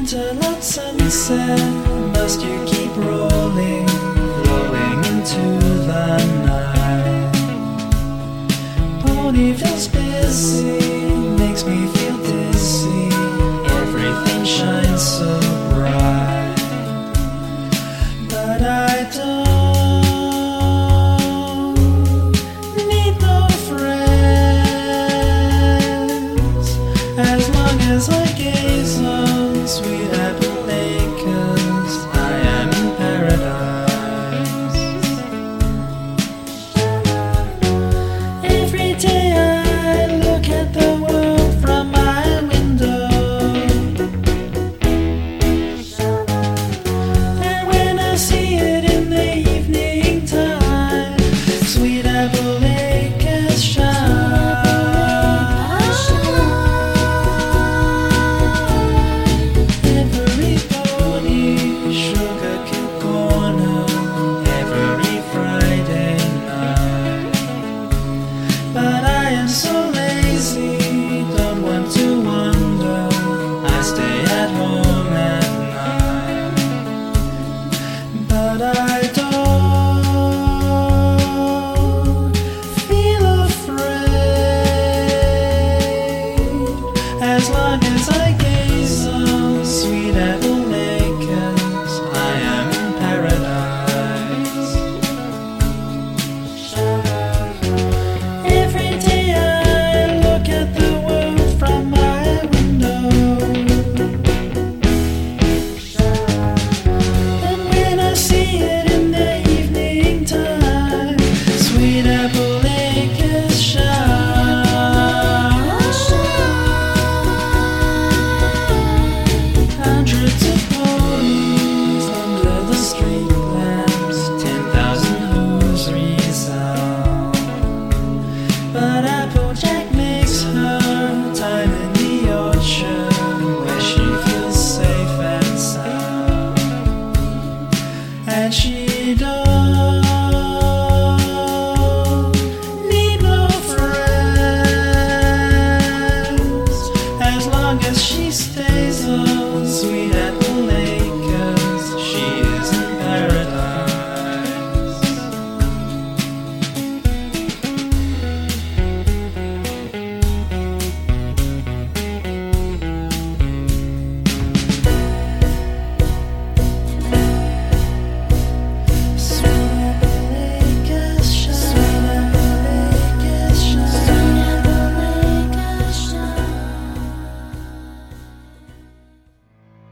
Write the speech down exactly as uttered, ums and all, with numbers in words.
Canterlot sunset, must you keep rolling, flowing into the night? Ponyville's busy, makes me feel dizzy, everything shines so bright. But I don't need no friends, as long as I gaze on sweet